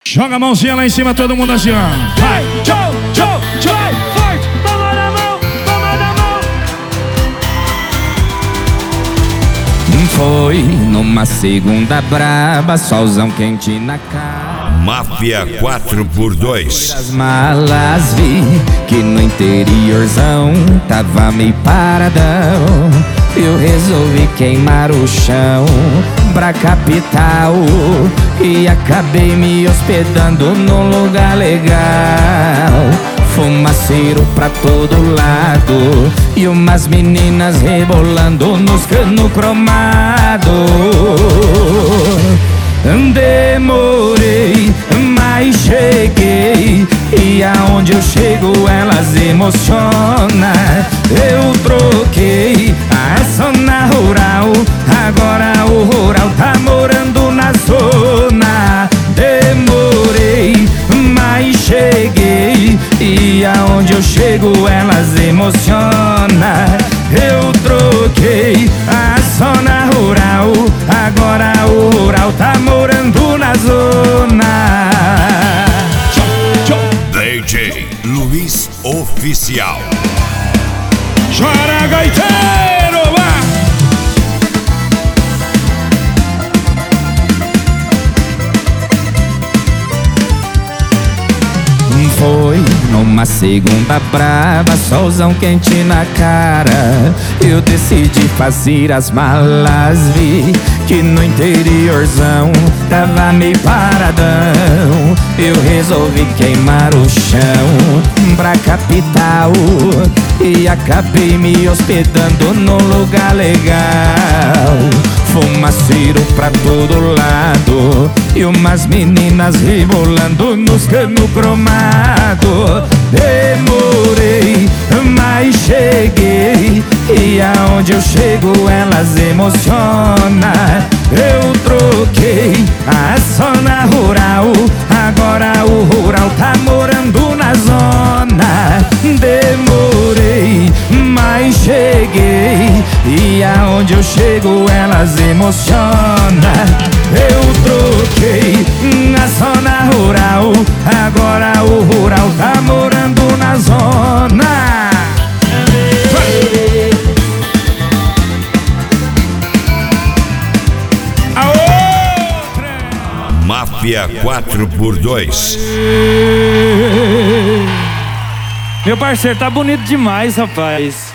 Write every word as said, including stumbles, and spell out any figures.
Joga a mãozinha lá em cima, todo mundo assim, ó. Vai, tchau, tchau, tchau. Forte, toma na mão, toma na mão. Foi numa segunda braba, solzão quente na cara. Máfia quatro por dois. As malas vi que no interiorzão tava meio paradão. Eu resolvi queimar o chão pra capital e acabei me hospedando num lugar legal. Fumaceiro pra todo lado e umas meninas rebolando nos cano cromado. Demorei, mas cheguei, e aonde eu chego elas emocionam. Eu troquei a zona rural, agora o rural tá morando na zona. Demorei, mas cheguei, e aonde eu chego elas emocionam. Eu troquei a zona rural, agora o rural tá morando na zona. D J Luiz Oficial. Chora, gaiteiro, vá! Foi numa segunda brava, solzão quente na cara. Eu decidi fazer as malas, vi que no interiorzão tava meio paradão. Eu resolvi queimar o chão pra capital e acabei me hospedando num lugar legal. Fumaceiro pra todo lado e umas meninas rebolando nos cano cromado. Demorei, mas cheguei, e aonde eu chego elas emocionam. Eu troquei a zona rural, agora o rural tá morando na zona. Demorei, mas cheguei, e aonde eu chego elas emocionam. Eu troquei na zona rural, agora o rural tá morando na zona. A outra! Máfia quatro por dois. Meu parceiro, tá bonito demais, rapaz.